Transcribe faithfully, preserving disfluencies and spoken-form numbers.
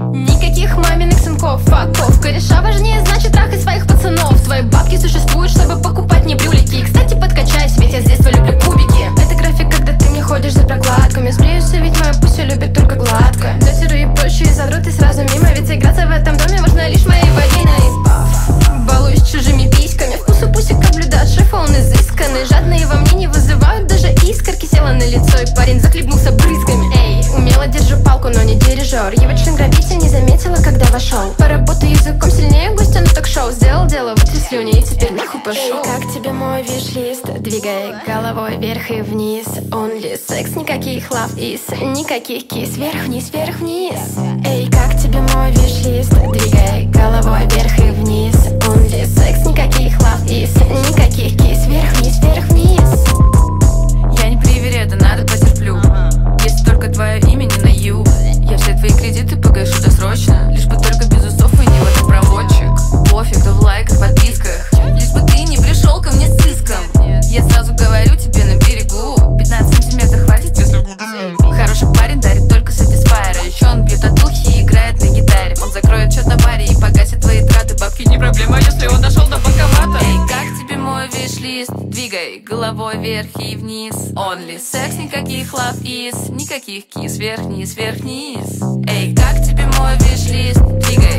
Никаких маминых сынков, факов. Кореша важнее, значит трахай своих пацанов. Твои бабки существуют, чтобы покупать мне брюлики. И, кстати, подкачайся, ведь я с детства люблю кубики. Это график, когда ты мне ходишь за прокладками. Сбреюсь, ведь моя пуся любит только гладко. Дотеру и прочие задруты сразу мимо. Ведь играться в этом доме можно лишь моей вагиной. Балуюсь чужими письками. Вкус у пусик как блюда от шефа, он изысканный. Жадные во мне не вызывают даже искорки. Села на лицо и парень захлебнулся брызгами. Эй, умело держу палку, но не дирижер. Его член-грабитель не заметила, когда вошел. Поработаю языком сильнее гостя на ток-шоу. Сделал дело, вытри слюни и теперь нахуй пошел. Эй, как тебе мой виш-лист? Двигай головой вверх и вниз. Only секс, никаких love is, никаких кис. Вверх-вниз, вверх-вниз. Эй, как тебе мой виш-лист? Двигай головой вверх и вниз. Only секс, никаких love is, никаких кис. Вверх-вниз, вверх-вниз. Я не привереда, надо потерплю. Если только твое имя не на ю. Я все твои кредиты погашу досрочно. Лишь бы только без усов и не водопроводчик. Пофиг, кто в лайках, подписках. Лишь бы ты не пришел ко мне с иском. Я сразу говорю тебе на берегу. пятнадцать сантиметров хватит, если буду. Хороший парень дарит только сатисфайер. А еще он бьет от духи и играет на гитаре. Он закроет счет на баре и погасит твои траты. Бабки не проблема, если он дошел до банкомата. Эй, как тебе мой виш-лист? Двигай головой вверх и вниз. Only секс, никаких love is, никаких кис. Вверх-вниз, вверх-вниз. Эй, как тебе мой виш-лист? Двигай